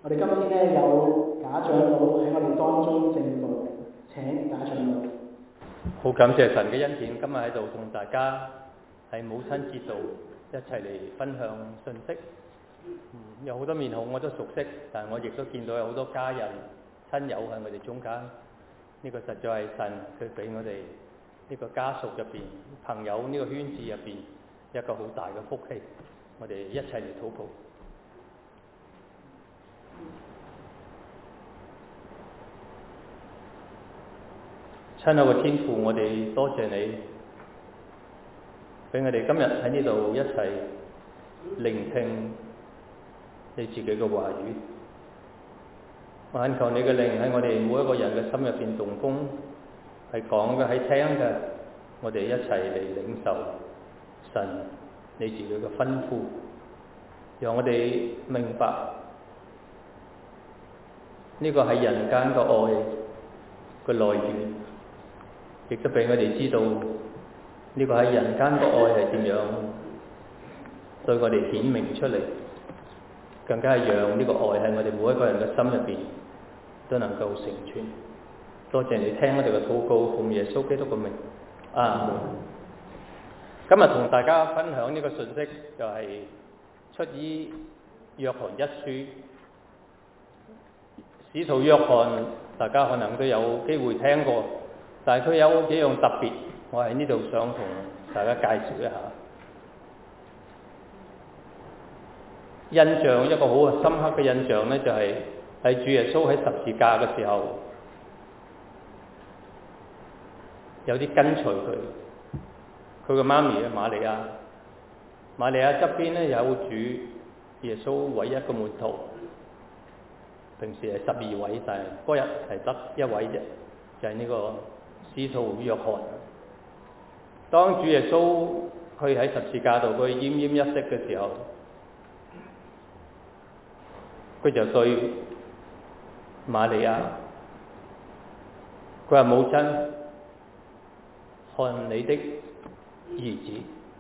我哋今天咧有賈長老喺我哋當中證道，請賈長老。 好感謝神嘅恩典，今日喺度同大家喺母親節度一齊嚟分享信息。有好多面孔我都熟悉，但係我亦都見到有好多家人親友喺我哋中間。呢個實在係神佢俾我哋呢個家屬入邊、朋友呢個圈子入邊一個好大嘅福氣。我哋一齊嚟禱告。親愛嘅天父，我哋多謝你，俾我哋今日喺呢度一齊聆聽你自己嘅話語。我懇求你嘅靈喺我哋每一個人嘅心入邊動工，係講嘅，係聽嘅，我哋一齊嚟領受神你自己嘅吩咐，讓我哋明白呢個係人間嘅愛嘅來源。亦都俾我哋知道呢個喺人間嘅愛係點樣對我哋顯明出嚟，更加係讓呢個愛喺我哋每一個人嘅心入邊都能夠成全。多謝你聽我哋嘅禱告，奉耶穌基督嘅名，阿門。今日同大家分享呢個信息就係出於約翰一書。使徒約翰大家可能都有機會聽過，但係佢有幾樣特別，我喺呢度想同大家介紹一下。印象一個好深刻嘅印象呢，就係喺主耶穌喺十字架嘅時候，有啲跟隨佢。佢嘅媽咪瑪利亞側邊呢，有主耶穌唯一嘅門徒，平時係12位，但係嗰日係得一位啫，就係呢個使徒約翰。當主耶穌佢喺十字架度佢奄奄一息嘅時候，佢就對瑪利亞，佢話母親，看你的兒子。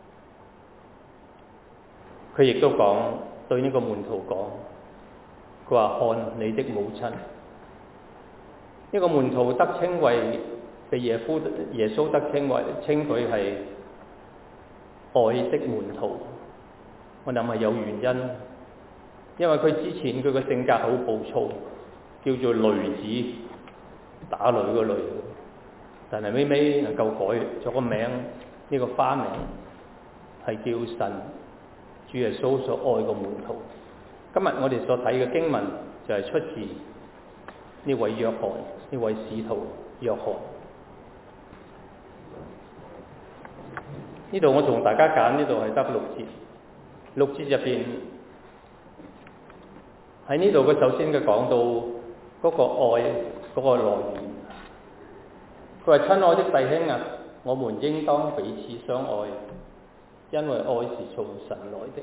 佢亦都講對呢個門徒講，佢話看你的母親。呢個門徒得稱為被耶穌得稱佢係愛的門徒。我諗係有原因，因為佢之前佢嘅性格好暴躁，叫做雷子，打雷個雷。但係尾尾能夠改咗個名，呢個花名係叫神主耶穌所愛嘅門徒。今日我哋所睇嘅經文就係出自呢位約翰，呢位使徒約翰。呢度我同大家揀，呢度係得6節入邊，喺呢度佢首先嘅講到嗰個愛嗰個來源。佢話：親愛的弟兄啊，我們應當彼此相愛，因為愛是從神來的。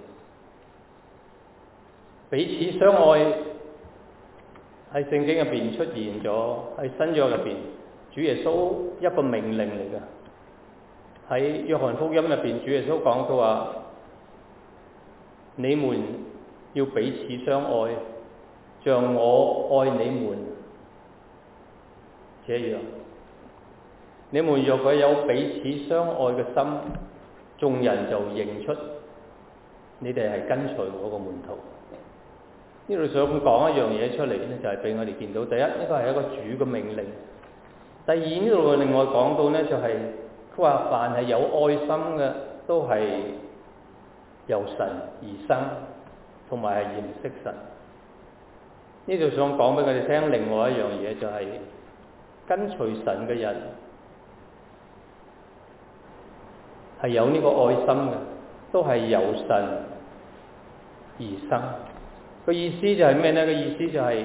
彼此相愛喺聖經入邊出現咗，喺新約入邊，主耶穌一個命令嚟嘅。喺約翰福音入邊，主耶穌講佢話：你們要彼此相愛，像我愛你們這樣。你們若果有彼此相愛嘅心，眾人就認出你哋係跟隨我嘅門徒。呢度想講一樣嘢出嚟呢，就係俾我哋見到，第一，呢個係一個主嘅命令；第二，呢度另外講到呢，就係佢話凡係有愛心嘅，都係由神而生，同埋係認識神。呢度想講俾我哋聽另外一樣嘢，就係跟隨神嘅人係有呢個愛心嘅，都係由神而生。個意思就係咩呢？個意思就係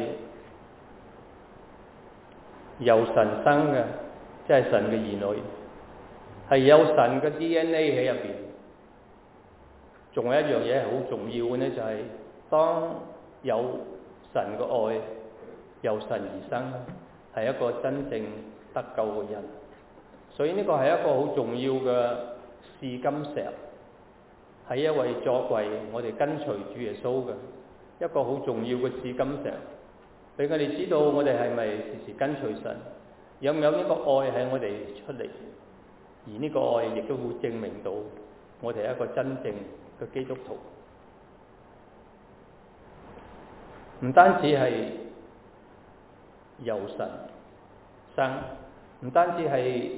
由神生嘅，即係神嘅兒女，係有神嘅 DNA 喺入邊。仲有一樣嘢係好重要嘅呢，就係當有神嘅愛由神而生，係一個真正得救嘅人。所以呢個係一個好重要嘅試金石，係一位作為我哋跟隨主耶穌嘅一個好重要嘅試金石，俾我哋知道我哋係咪時時跟隨神，有唔有呢個愛喺我哋出嚟，而呢個愛亦都會證明到我哋係一個真正嘅基督徒。唔單止係由神生，唔單止係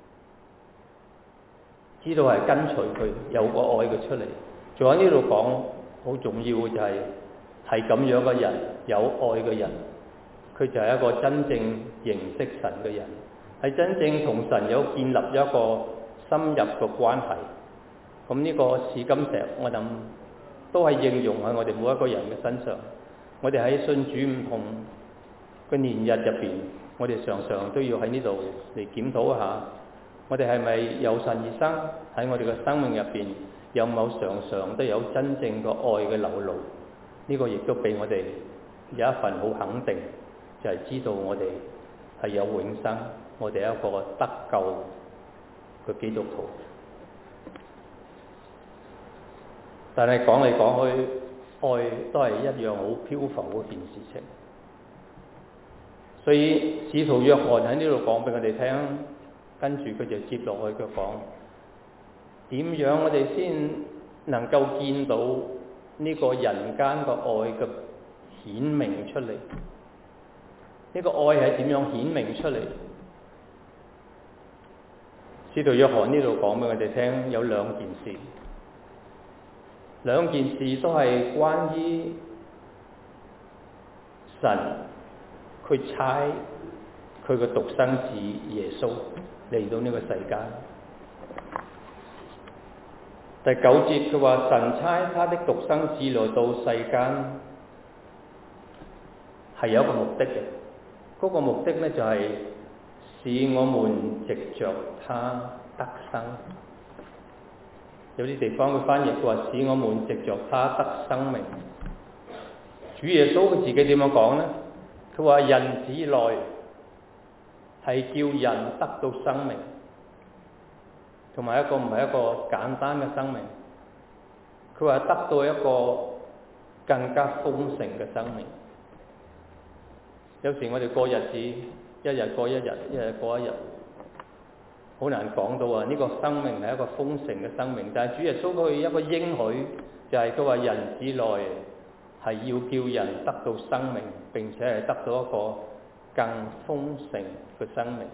知道係跟隨佢，有個愛嘅出嚟，仲喺呢度講好重要嘅就係咁樣嘅人，有愛嘅人，佢就係一個真正認識神嘅人，係真正同神有建立一個深入嘅關係。咁呢個試金石，我諗都係應用喺我哋每一個人嘅身上。我哋喺信主唔同嘅年日入邊，我哋常常都要喺呢度嚟檢討一下，我哋係咪由神而生？喺我哋嘅生命入邊，有冇常常都有真正嘅愛嘅流露？呢個亦都俾我哋有一份好肯定，就係知道我哋係有永生，我哋係一個得救嘅基督徒。但係講嚟講去，愛都係一樣好漂浮嗰件事情。所以使徒約翰喺呢度講俾我哋聽，跟住佢就接落去佢講，點樣我哋先能夠見到呢個人間嘅愛嘅顯明出嚟？呢個愛係點樣顯明出嚟？使徒約翰呢度講俾我哋聽，有兩件事。兩件事都係關於神，佢差佢嘅獨生子耶穌嚟到呢個世界。第9節佢話，神差他的獨生子來到世間係有一個目的嘅，嗰個目的呢，就係使我們藉着他得生。有啲地方嘅翻譯佢話，使我們藉着他得生命。主耶穌佢自己點樣講呢？佢話人子來係叫人得到生命，同埋一個唔係一個簡單嘅生命，佢話得到一個更加豐盛嘅生命。有時我哋過日子，一日過一日，一日過一日，好難講到啊！呢個生命係一個豐盛嘅生命，但係主耶穌佢一個應許，就係佢話人子來係要叫人得到生命，並且係得到一個更豐盛嘅生命。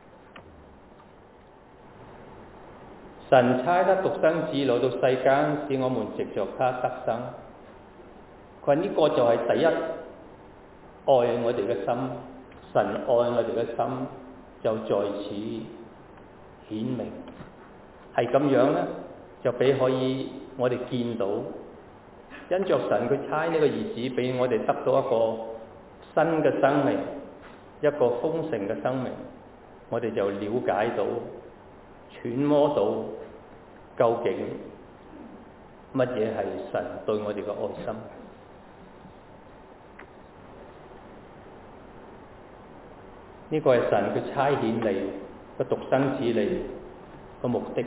神差他獨生子來到世間，使我們藉着他得生。佢話呢個就係第一，愛我哋嘅心，神愛我哋嘅心就在此顯明，係咁樣呢，就俾可以我哋見到，因着神佢差呢個兒子俾我哋得到一個新嘅生命，一個豐盛嘅生命，我哋就了解到、揣摩到究竟乜嘢係神對我哋嘅愛心。呢個係神佢差遣嚟個獨生子嚟個目的。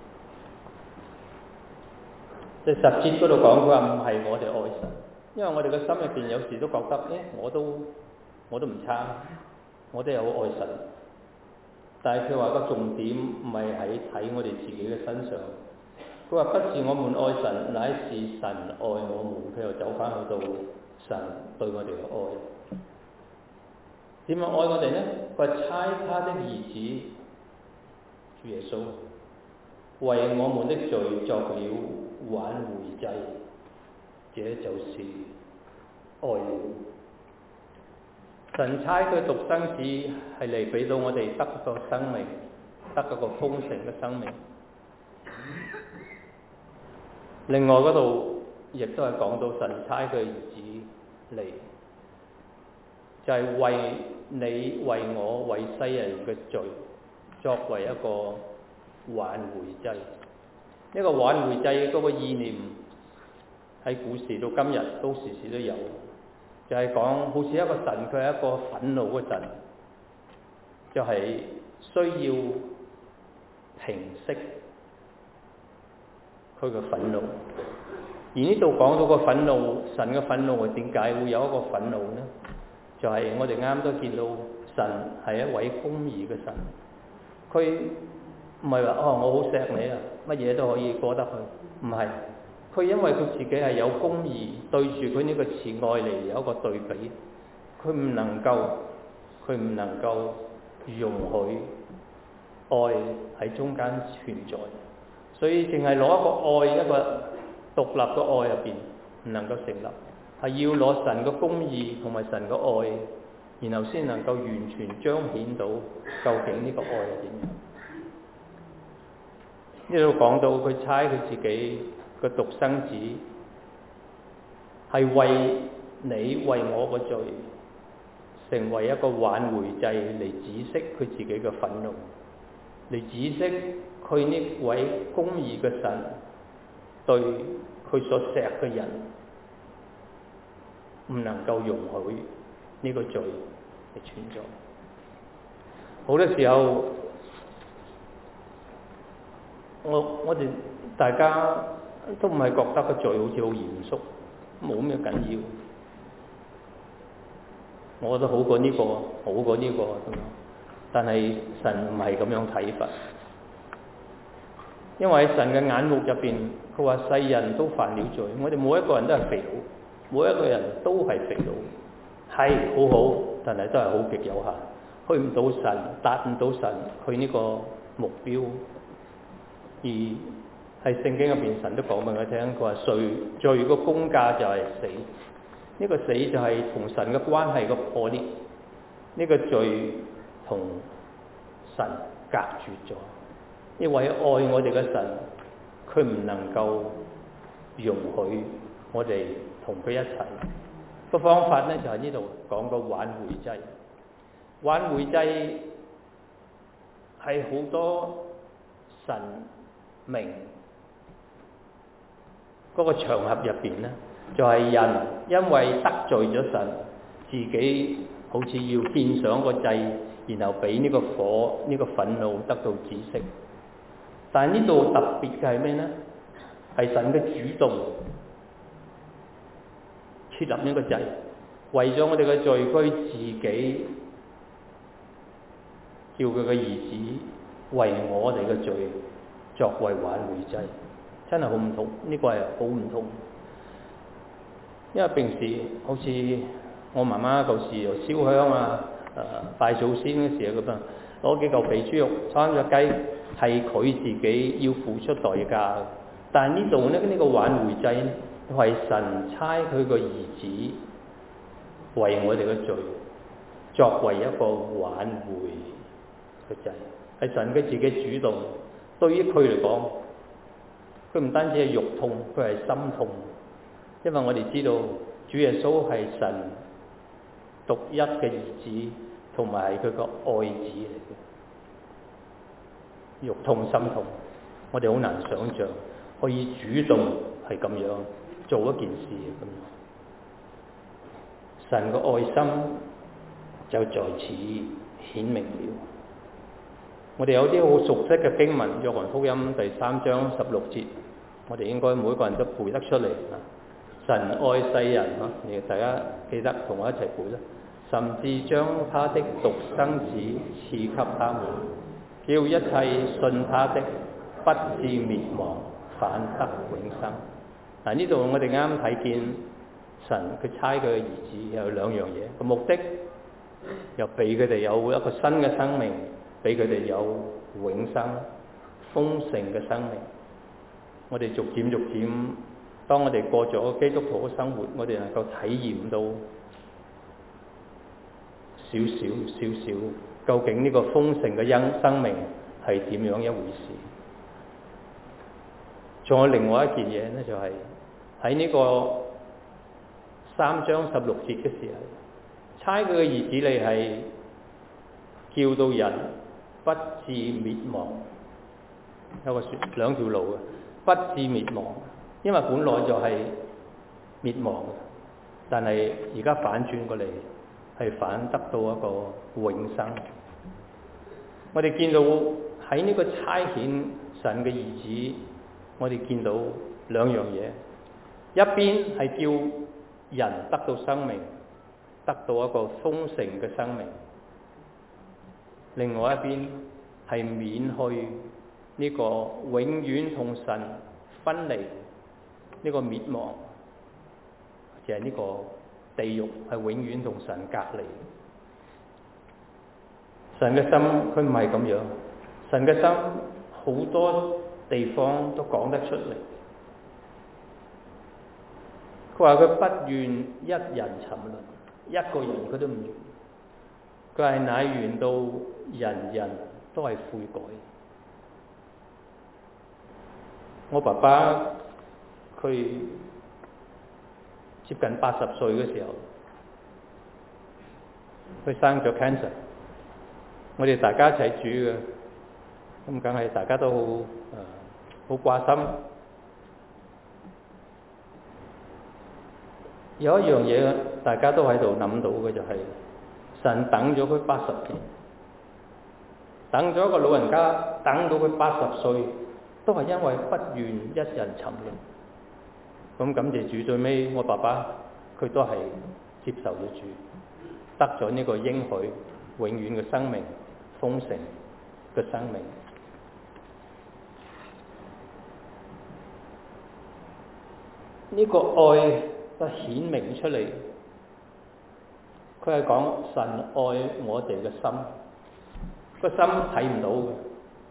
即係10節嗰度講，佢話唔係我哋愛神，因為我哋嘅心入邊有時都覺得，我都唔差，我都有愛神。但係佢話個重點唔係喺我哋自己嘅身上。佢話不是我們愛神，乃是神愛我們。佢又走翻去到神對我哋嘅愛。點樣愛我哋呢？佢話差他的兒子主耶穌為我們的罪作了挽回祭，這就是愛了。神差佢獨生子係嚟俾到我哋得個生命，得個豐盛嘅生命。另外嗰度亦都係講到神差佢兒子嚟，就係為你、為我、為世人嘅罪作為一個挽回祭。呢個挽回祭嗰個意念喺古時到今日都時時都有，就係講好似一個神，佢係一個憤怒嘅神，就係需要平息佢嘅憤怒， 而呢度講到個憤怒，神嘅憤怒係點解會有一個憤怒呢？就係我哋啱都見到神係一位公義嘅神，佢唔係話我好錫你啊，乜嘢都可以過得去，唔係，佢因為佢自己係有公義，對住佢呢個慈愛嚟有一個對比，佢唔能夠容許愛喺中間存在，所以淨係攞一個愛，一個獨立嘅愛入邊唔能夠成立，係要攞神嘅公義同埋神嘅愛，然後先能夠完全彰顯到究竟呢個愛係點樣。呢度講到佢差佢自己個獨生子，係為你為我個罪，成為一個挽回祭嚟止息佢自己嘅憤怒，嚟止息佢呢位公義嘅神對佢所錫嘅人唔能夠容許呢個罪嘅存在。好多時候，我哋大家都唔係覺得個罪好似好嚴肅，冇咩緊要。我覺得好過呢個，好過呢個咁樣。但係神唔係咁樣睇法，因為喺神嘅眼目入邊，佢話世人都犯了罪，我哋每一個人都係肥佬，每一個人都係肥佬，係好好，但係都係好極有限，去唔到神，達唔到神佢呢個目標。而喺聖經入邊，神都講俾我聽，佢話罪個工價就係死，呢個死就係同神嘅關係個破裂，呢個罪同神隔絕咗。呢位愛我哋嘅神，佢唔能夠容許我哋同佢一齊。個方法咧就係呢度講個挽回祭。挽回祭係好多神明嗰個場合入邊咧，就係人因為得罪咗神，自己好似要獻上個祭，然後俾呢個火、呢個憤怒得到止息。但係呢度特別嘅係咩呢？係神嘅主動設立呢個祭，為咗我哋嘅罪，佢自己叫佢嘅兒子為我哋嘅罪作為挽回祭，真係好唔同。呢個係好唔同，因為平時好似我媽媽舊時又燒香啊、拜祖先嘅時候咁啊，攞幾嚿肥豬肉、生隻雞，係佢自己要付出代價。但係呢度咧，呢個挽回祭係神差佢個兒子為我哋嘅罪作為一個挽回嘅祭，係神佢自己主動。對於佢嚟講，佢唔單止係肉痛，佢係心痛，因為我哋知道主耶穌係神獨一嘅兒子，同埋佢個愛子嚟嘅，肉痛心痛，我哋好難想像可以主動係咁樣做一件事咁樣。神嘅愛心就在此顯明了。我哋有啲好熟悉嘅經文，約翰福音第3章16節，我哋應該每個人都背得出嚟。神愛世人，你大家記得同我一齊背啦。甚至將他的獨生子賜給他們，叫一切信他的不至滅亡，反得永生。嗱，呢度我哋啱啱睇見神佢差佢嘅兒子有兩樣嘢，個目的又俾佢哋有一個新嘅生命，俾佢哋有永生豐盛嘅生命。我哋逐漸，當我哋過咗基督徒嘅生活，我哋能夠體驗到少少究竟呢個豐盛嘅生命係點樣一回事。仲有另外一件嘢呢，就係喺呢個3章16節嘅時候，差佢嘅兒子嚟係叫到人不至滅亡，有個兩條路嘅，不至滅亡，因為本來就係滅亡，但係而家反轉過嚟係反得到一個永生。我哋見到喺呢個差遣神嘅兒子，我哋見到兩樣嘢。 一邊係叫人得到生命，得到一個豐盛嘅生命；另外一邊係免去呢個永遠同神分離，呢個滅亡，就係呢個地獄係永遠同神隔離。神嘅心佢唔係咁樣，神嘅心好多地方都講得出嚟。佢話佢不願一人沉淪，一個人佢都唔願。佢係乃願到人人都係悔改。我爸爸佢接近80歲嘅時候，佢生咗 cancer。我哋大家一齊煮嘅，咁梗係大家都好掛心。有一樣嘢大家都喺度諗到嘅就係、神等咗佢80年，等咗一個老人家等到佢80歲，都係因為不願一人沉淪。咁感謝主，最尾我爸爸佢都係接受咗主，得咗呢個應許永遠嘅生命，豐盛嘅生命。呢個愛都顯明出嚟，佢係講神愛我哋嘅心，個心睇唔到嘅。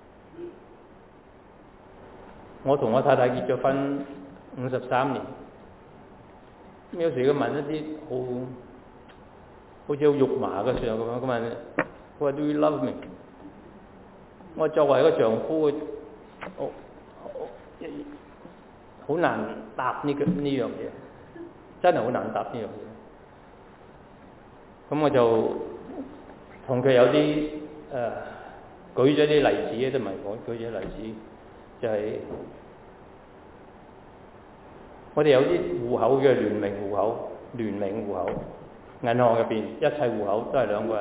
我同我太太結咗婚53年，有時佢問一啲好似好肉麻嘅時候咁樣，佢問佢話 Do you love me？ 我作為一個丈夫，好難答呢樣嘢，真係好難答呢樣嘢。咁我就同佢有啲舉咗啲例子，都唔係我舉咗例子，就係、我哋有啲戶口嘅聯名戶口，銀行入邊一切戶口都係2個人。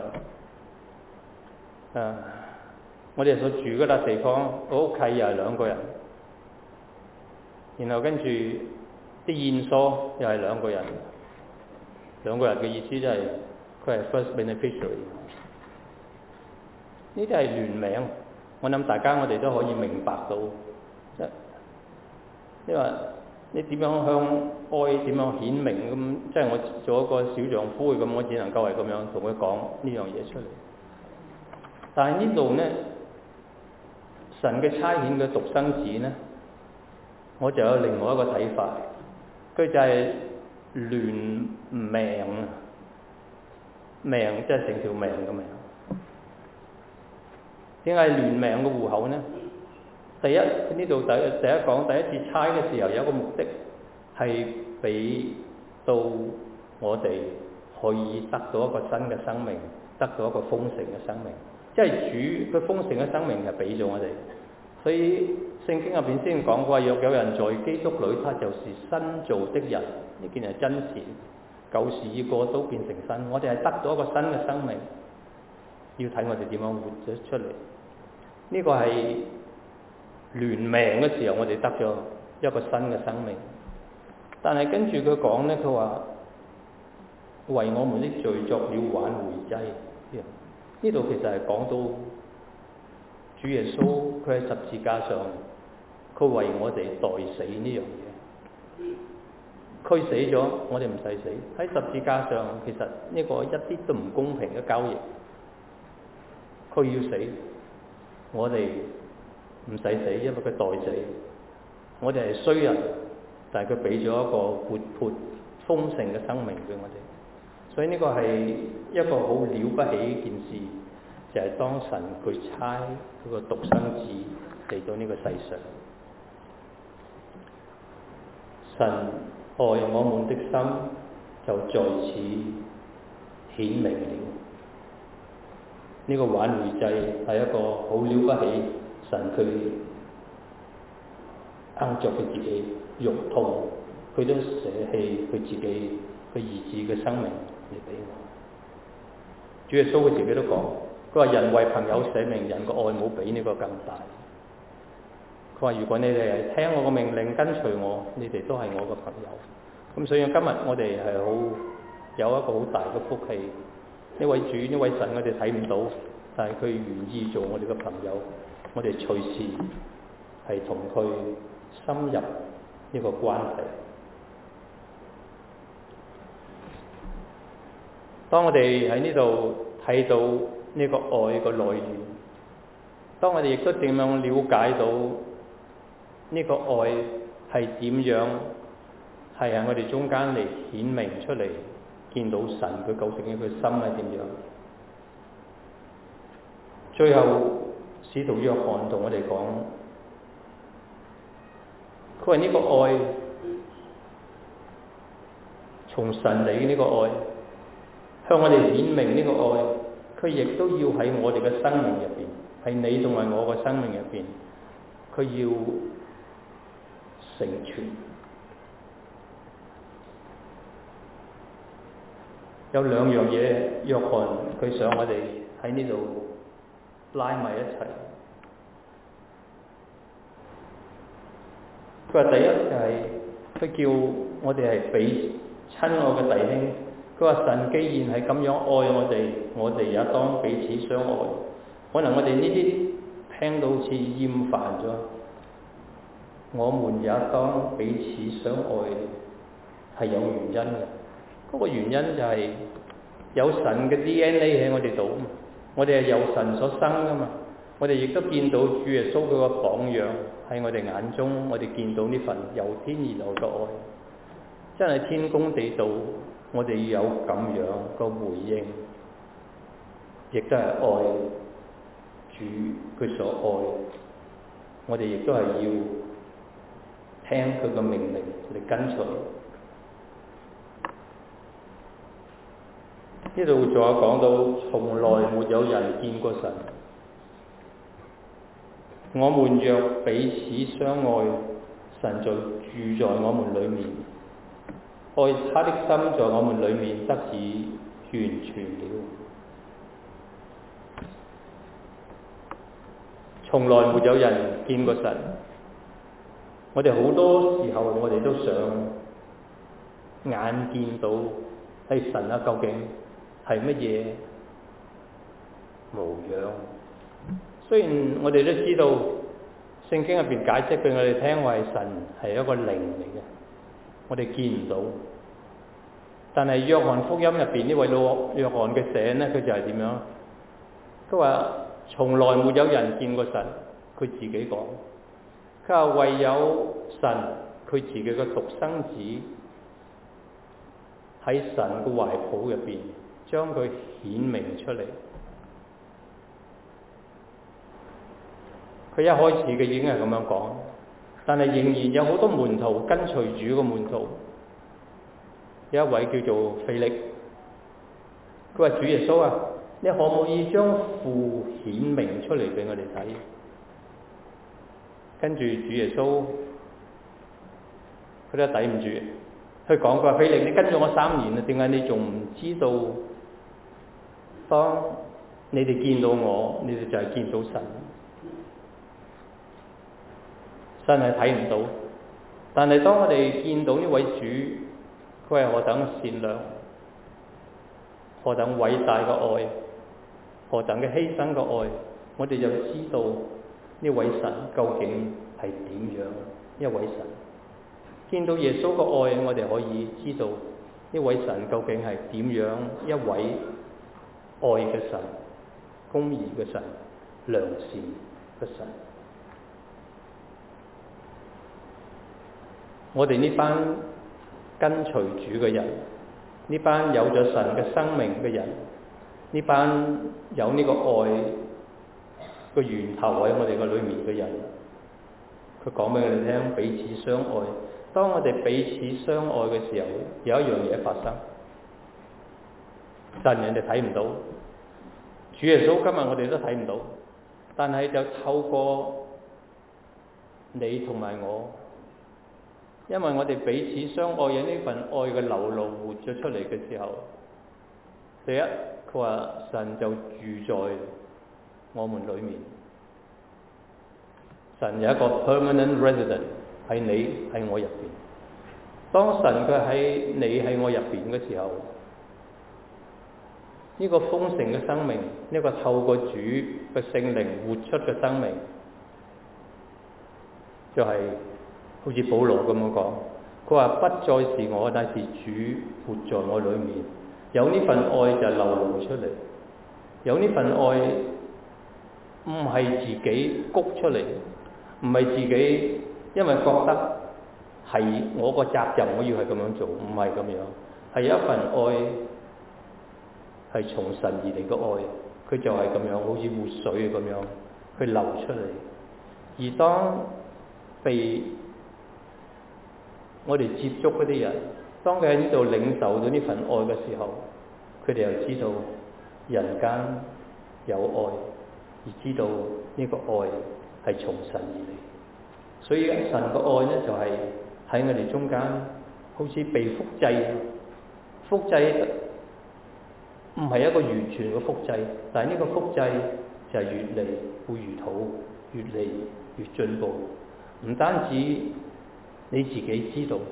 我哋所住嗰笪地方，屋契又係2個人，然後跟住啲現疏又係2個人。2個人嘅意思就係佢係 first beneficiary。呢啲係聯名，我諗大家我哋都可以明白到，因為你點樣向愛點樣顯明咁，即係我做一個小丈夫咁，我只能夠係咁樣同佢講呢樣嘢出嚟。但係呢度呢，神嘅差遣嘅獨生子呢，我就有另外一個睇法，佢就係聯命啊，命即係成條命嘅命。點解聯命嘅戶口呢？第一呢度第一講第一次差嘅時候有一個目的係俾到我哋可以得到一個新嘅生命，得到一個豐盛嘅生命。即係主佢豐盛嘅生命係俾咗我哋，所以聖經入邊先講過，若有人在基督裏，他就是新造的人。呢件係真事，舊事已過都變成新。我哋係得到一個新嘅生命，要睇我哋點樣活咗出嚟。呢個係聯命嘅時候，我哋得咗一個新嘅生命。但係跟住佢講呢，佢話為我們的罪作了挽回祭。呢度其實係講到主耶穌佢喺十字架上，佢為我哋代死呢樣嘢。佢死咗，我哋唔使死。喺十字架上，其實呢個一啲都唔公平嘅交易。佢要死，我哋唔使死，因為佢代死。我哋係衰人，但係佢俾咗一個活潑豐盛嘅生命俾我哋。所以呢個係一個好了不起嘅件事，就係當神佢差嗰個獨生子嚟到呢個世上，神愛我們的心就在此顯明了。呢個挽回祭係一個好了不起，神佢硬着佢自己肉痛，佢都捨棄佢自己佢兒子嘅生命嚟俾我。主耶穌佢自己都講，佢話人為朋友捨命，人個愛冇比呢個更大。 佢話：如果你哋係聽我個命令跟隨我，你哋都係我個朋友。咁所以今日我哋係有一個好大嘅福氣。呢位主呢位神我哋睇唔到，但係佢願意做我哋嘅朋友。我哋隨時係同佢深入呢個關係。當我哋喺呢度睇到呢個愛嘅來源，當我哋亦都點樣了解到呢個愛係點樣係喺我哋中間嚟顯明出嚟，見到神佢究竟佢心係點樣。最後使徒約翰同我哋講，佢話呢個愛從神嚟嘅呢個愛，向我哋顯明呢個愛，佢亦都要喺我哋嘅生命入邊，喺你同埋我嘅生命入邊，佢要成全。有兩樣嘢，約翰佢想我哋喺呢度拉埋一齊。佢話第一就係佢叫我哋係彼親愛嘅弟兄。佢話神既然係咁樣愛我哋，我哋也當彼此相愛。可能我哋呢啲聽到好似厭煩咗，我們也當彼此相愛，係有原因嘅。嗰個原因就係有神嘅 DNA 喺我哋度，我哋係由神所生噶嘛。我哋亦都見到主耶穌佢個榜樣喺我哋眼中，我哋見到呢份由天而來嘅愛，真係天公地道。我哋要有咁樣個回應，亦都係愛主佢所愛。我哋亦都係要聽佢嘅命令嚟跟隨。呢度仲有講到，從來沒有人見過神。我們若彼此相愛，神就住在我們裏面，愛他的心在我們裏面得以完全了。從來沒有人見過神。我哋好多時候我哋都想眼見到係神啊，究竟係乜嘢模樣？雖然我哋都知道聖經入邊解釋俾我哋聽，話神係一個靈嚟嘅，我哋見唔到。但係約翰福音入邊呢位老約翰嘅寫呢，佢就係點樣？佢話從來沒有人見過神，佢自己講。佢話唯有神佢自己嘅獨生子喺神嘅懷抱入邊，將佢顯明出嚟。佢一開始嘅已經係咁樣講，但係仍然有好多門徒跟隨主嘅門徒。有一位叫做腓力，佢話主耶穌啊，你可唔可以將父顯明出嚟俾我哋睇？跟住主耶穌佢都抵唔住，佢講，佢話腓力，你跟咗我3年啦，點解你仲唔知道？當你哋見到我，你哋就係見到神。真係睇唔到，但係當我哋見到呢位主，佢係何等善良，何等偉大嘅愛，何等嘅犧牲嘅愛，我哋就知道呢位神究竟係點樣一位神。見到耶穌嘅愛，我哋可以知道呢位神究竟係點樣一位愛嘅神，公義嘅神，良善嘅神。我哋呢班跟隨主嘅人，呢班有咗神嘅生命嘅人，呢班有呢個愛個源頭喺我哋個裏面嘅人，佢講俾我哋聽，彼此相愛。當我哋彼此相愛嘅時候，有一樣嘢發生，但人哋睇唔到。主耶穌今日我哋都睇唔到，但係就透過你同埋我。因為我哋彼此相愛，有呢份愛嘅流露活咗出嚟嘅時候，第一，佢話神就住在我們裏面。 神有一個 permanent resident 喺你喺我入邊。當神佢喺你喺我入邊嘅時候，呢個豐盛嘅生命，呢個透過主嘅聖靈活出嘅生命，就係好似保羅咁樣講，佢話不再是我，但是主活在我裏面。有呢份愛就流露出嚟，有呢份愛唔係自己谷出嚟，唔係自己因為覺得係我個責任，我要係咁樣做，唔係咁樣，係一份愛係從神而嚟嘅愛，佢就係咁樣，好似活水咁樣去流出嚟。而當被我哋接觸嗰啲人，當佢喺呢度領受到呢份愛嘅時候，佢哋又知道人間有愛，而知道呢個愛係從神而嚟。所以神嘅愛呢，就係喺我哋中間好似被複製，複製唔係一個完全嘅複製，但係呢個複製就係越嚟會如土，越嚟越進步。唔單止你自己知道，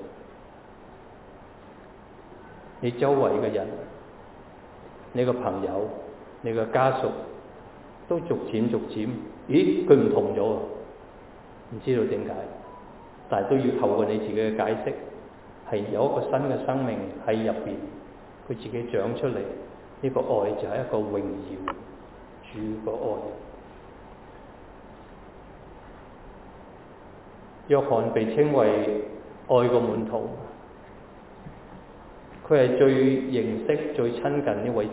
你周圍嘅人、你個朋友、你個家屬都逐漸，咦，佢唔同咗，唔知道點解，但係都要透過你自己嘅解釋，係有一個新嘅生命喺入邊，佢自己長出嚟。呢個愛就係一個榮耀主個愛。約翰被稱為愛個門徒，佢係最認識、最親近呢位主。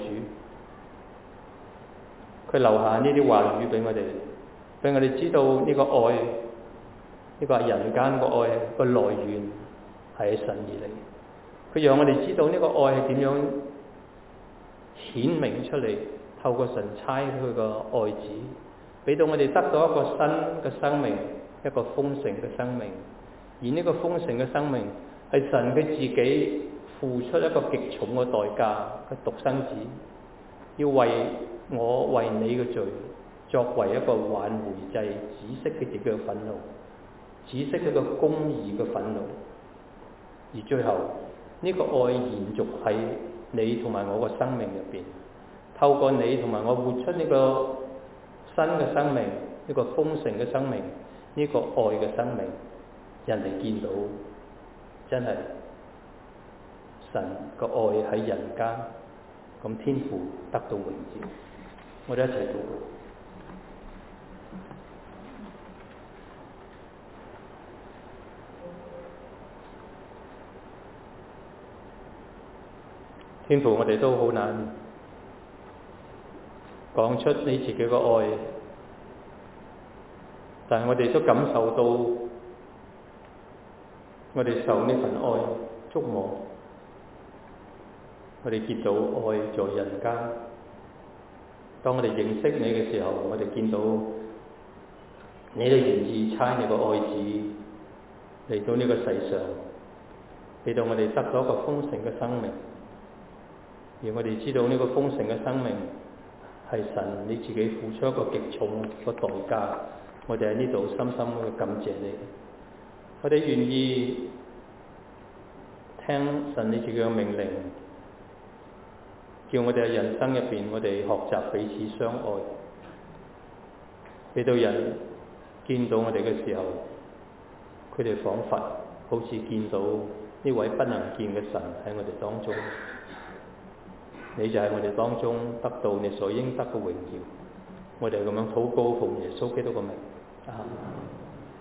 佢留下呢啲話語俾我哋，俾我哋知道呢個愛，呢個係人間個愛個來源係神而嚟。佢讓我哋知道呢個愛係點樣顯明出嚟，透過神差佢個愛子，俾到我哋得到一個新嘅生命，一個豐盛嘅生命。而呢個豐盛嘅生命係神佢自己付出一個極重嘅代價嘅獨生子，要為我為你嘅罪作為一個挽回祭，止息佢自己嘅憤怒，止息佢個公義嘅憤怒。而最後呢個愛延續喺你同埋我個生命入邊，透過你同埋我活出呢個新嘅生命，呢個豐盛嘅生命，呢個愛嘅生命，人哋見到真係神個愛喺人間，咁天父得到榮耀。我哋一齊禱告。天父，我哋都好難講出你自己個愛，但係我哋都感受到我哋受呢份愛觸摸，我哋見到愛在人間。當我哋認識你嘅時候，我哋見到你都願意差你個愛子嚟到呢個世上，俾到我哋得到一個豐盛嘅生命。而我哋知道呢個豐盛嘅生命係神你自己付出一個極重嘅代價，我哋喺呢度深深去感謝你。我哋願意聽神你自己嘅命令，叫我哋喺人生入邊，我哋學習彼此相愛，俾到人見到我哋嘅時候，佢哋仿佛好似見到呢位不能見嘅神喺我哋當中。你就喺我哋當中得到你所應得嘅榮耀。我哋咁樣禱告奉耶穌基督嘅名。阿們。